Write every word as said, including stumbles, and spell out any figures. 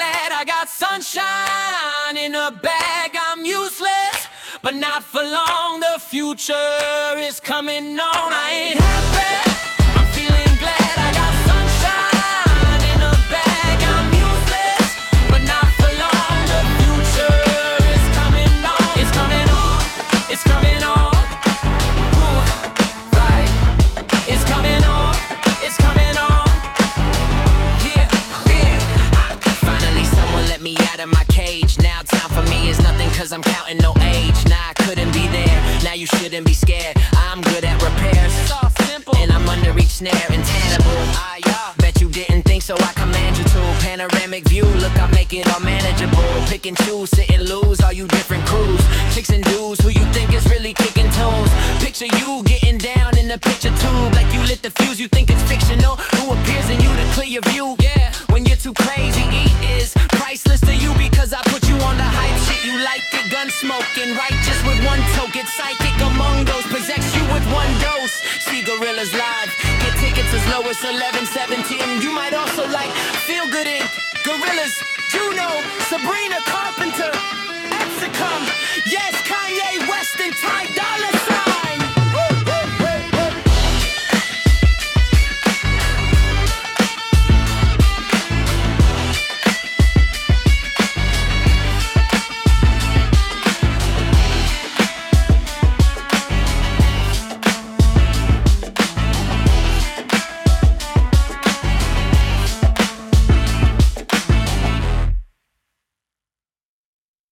glad I got sunshine in a bag. I'm useless, but not for long. The future is coming on. I ain't happy. I'm feeling glad I got sunshine in a bag. I'm useless, but not for long. The future is coming on. It's coming on. It's coming on. Ooh, right. It's coming on. It's coming on. Yeah, yeah. Finally, someone let me out of my cage. Now time for me is nothing, cause I'm counting no age. Nah, I couldn't be there. Now you shouldn't be scared. I'm good at repairs. It's all simple. And I'm under each snare, intangible. Ah, yeah. Bet you didn't think so, I command you to. Panoramic view, look, I make it all manageable. Pick and choose, sit and lose, all you different crews. Chicks and dudes, who you think is really kicking toes. Picture you getting down in the picture tube. Like you lit the fuse, you think it's fictional. Who appears in you to clear your view? Yeah, when you're too crazy, eat is priceless to you. Because I put you on the hype shit, you like it. Gun smoking, righteous with one toe. Get psychic among those, possess you with one dose. See Gorillas live, get tickets as low as eleven seventeen. You might also like Feel Good Incorporated, Gorillas, Juno, Sabrina Carpenter, Exicum, yes, Kanye West and Ty Dolla Sign.